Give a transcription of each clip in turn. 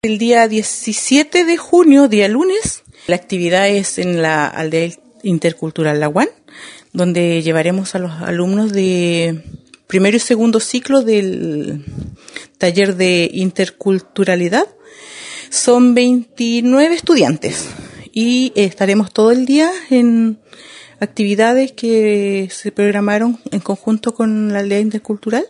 El día 17 de junio, día lunes, la actividad es en la aldea intercultural La Guan, donde llevaremos a los alumnos de primero y segundo ciclo del taller de interculturalidad. Son 29 estudiantes y estaremos todo el día en actividades que se programaron en conjunto con la aldea intercultural.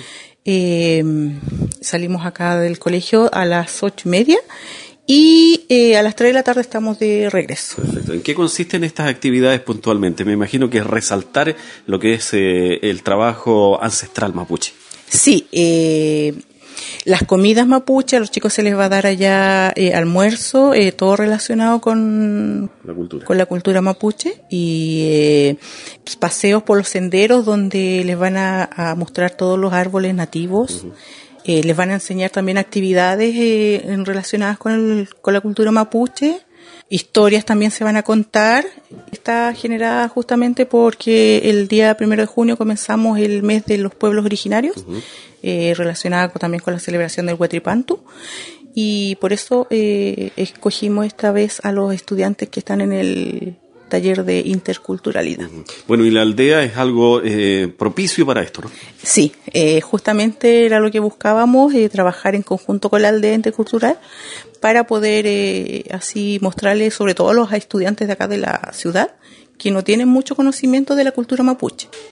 Salimos acá del colegio a las 8:30 y a las 3 de la tarde estamos de regreso. Perfecto. ¿En qué consisten estas actividades puntualmente? Me imagino que es resaltar lo que es el trabajo ancestral mapuche. Sí, las comidas mapuche, a los chicos se les va a dar allá almuerzo, todo relacionado con la cultura mapuche, y paseos por los senderos donde les van a mostrar todos los árboles nativos. Uh-huh. Les van a enseñar también actividades relacionadas con la cultura mapuche. Historias también se van a contar. Está generada justamente porque el día 1 de junio comenzamos el mes de los pueblos originarios, uh-huh, relacionada también con la celebración del Huetripantu, y por eso escogimos esta vez a los estudiantes que están en el taller de interculturalidad. Uh-huh. Bueno, y la aldea es algo propicio para esto, ¿no? Sí, justamente era lo que buscábamos, trabajar en conjunto con la aldea intercultural para poder así mostrarles, sobre todo a los estudiantes de acá de la ciudad, que no tienen mucho conocimiento de la cultura mapuche.